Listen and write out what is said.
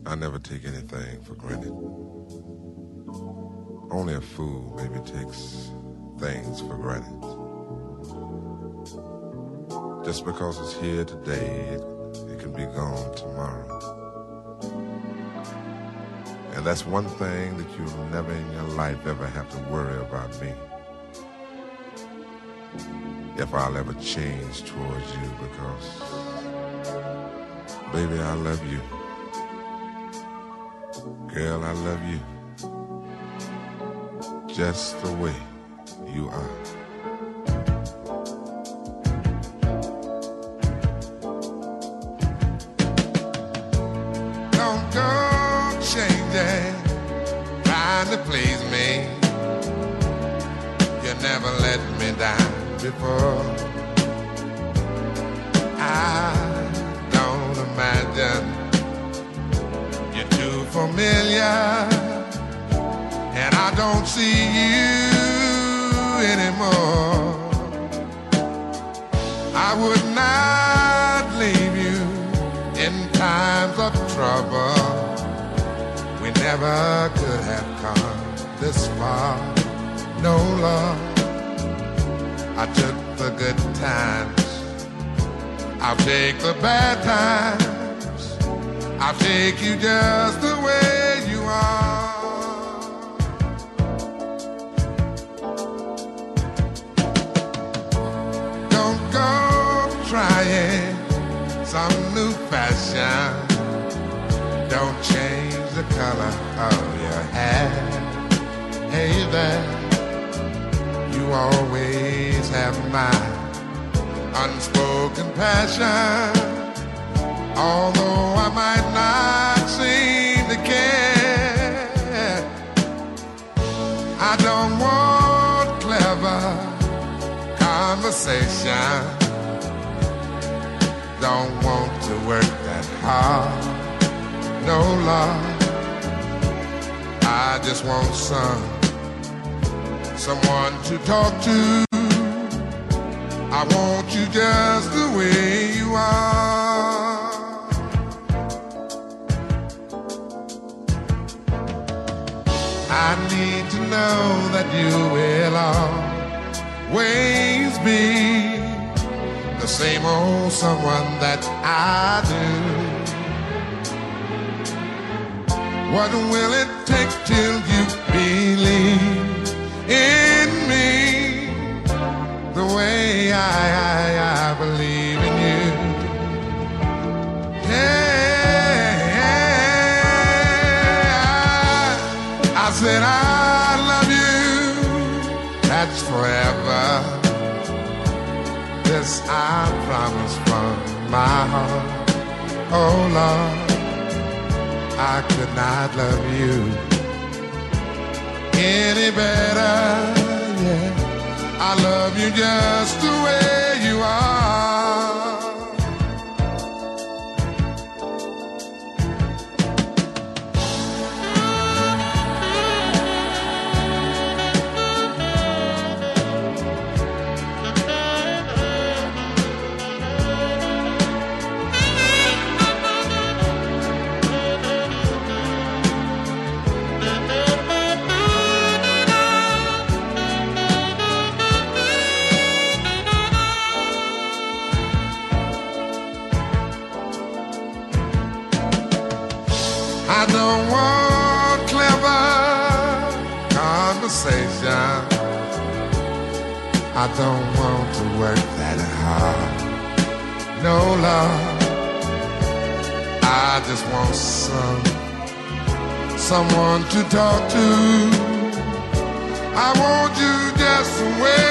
I never take anything for granted. Only a fool maybe takes things for granted. Just because it's here today, it can be gone tomorrow. And that's one thing that you'll never in your life ever have to worry about me. If I'll ever change towards you, because, baby, I love you. Girl, I love you. Just the way you are. Don't go changing, trying to please me. You never let me down before. I don't imagine you're too familiar, and I don't see you anymore. I would not leave you in times of trouble. We never could have come this far. No, love, I took the good times, I'll take the bad times, I'll take you just the way you are. Don't go trying some new fashion. Don't change the color of your hair. Hey there, you always have my unspoken passion. Although I might not seem to care, I don't want clever conversation. Don't want to work that hard. No, love, I just want someone to talk to. I want you just the way you are. I need to know that you will always be the same old someone that I do. What will it take till you believe in me the way I believe in you? Yeah, I said I love you, that's forever. This I promise from my heart. Oh Lord, I could not love you any better, yeah. I love you just the way you are. I don't want clever conversation. I don't want to work that hard. No, love, I just want someone to talk to. I want you just the way